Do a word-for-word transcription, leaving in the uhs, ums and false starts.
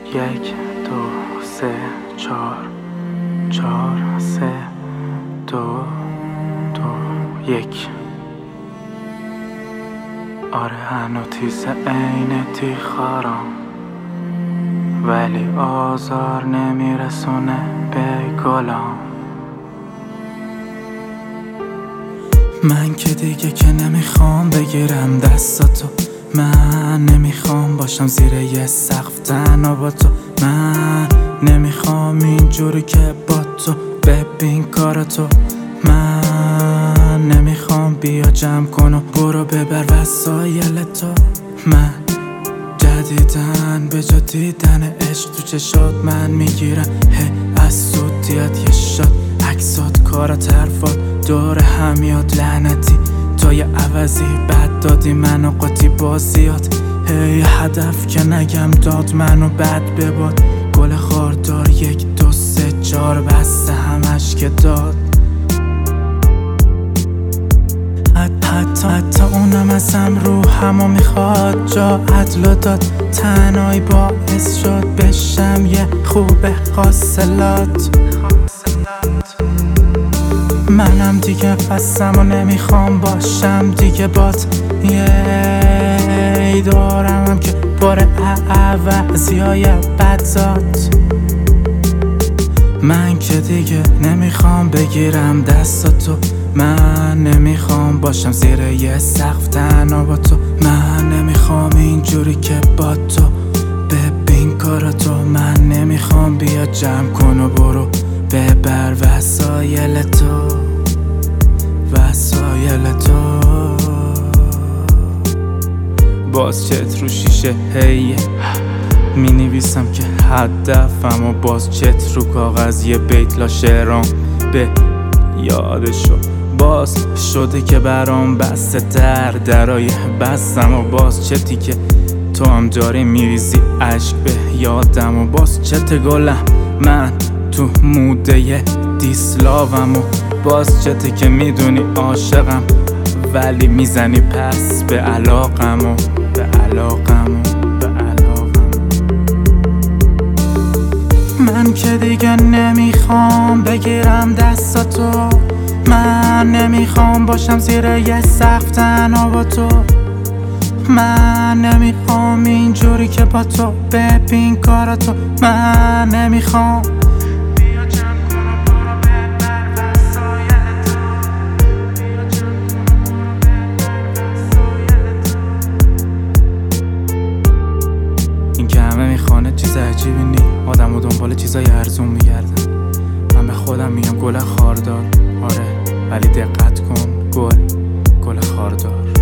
یک دو سه چهار چهار سه دو دو یک. آره هنو تیز عین تیخارم، ولی آزار نمیرسونه به گلام. من که دیگه که نمیخوام بگیرم دستاتو، من نمیخوام باشم زیر یه سقف تنها با تو، من نمیخوام اینجوری که با تو ببین کاراتو، من نمیخوام بیا جمع کن و برو ببر وسایل تو. من جدیدن به جا دیدن عشق تو چشات من میگیرم هی از سودیات یه شاد عکسات کارات حرفات دور همیاد لعنتی تو یه عوضی بد دادی منو قاطی بازیات هی هدف که نگم داد منو بد بباد گل خاردار یک دو سه چار بسته همش که داد حتی حتی اونم ازم رو همو میخواد جا عدل داد تنهایی باعث شد بشم یه خوب خاصلات. منم دیگه بستم و نمیخوام باشم دیگه بات یه دارمم که باره عوضی های بدزاد. من که دیگه نمیخوام بگیرم دستاتو، من نمیخوام باشم زیر یه سقف تنها با تو، من نمیخوام اینجوری که با تو ببین کاراتو، من نمیخوام بیا جمع کن و برو ببر وسایل تو وسایل تو. باز چت رو شیشه هیه می نویسم که هدفم و باز چت رو کاغذ یه بیت لا شعرام به یادشو باز شده که برام بسته در درای بستم و باز چتی که تو هم داری میریزی عشق به یادم و باز چت گلم من تو موده دیسلاوم و باز چتی که میدونی عاشقم ولی میزنی پس به علاقم و به علاقم و به علاقم. من که دیگه نمیخوام بگیرم دستاتو، من نمیخوام باشم زیر یه سقف تنها با تو، من نمیخوام اینجوری که با تو ببین کاراتو، من نمیخوام بیا جمع کن و برو ببر وسایل تو بیا جمع کن و برو ببر وسایل تو. این که همه میخوانه چیز عجیبی نی، آدم و دنبال چیزای ارزون میگردن، من به خودم میگم گل خاردار آره ولی دقت کن گل گل خاردار.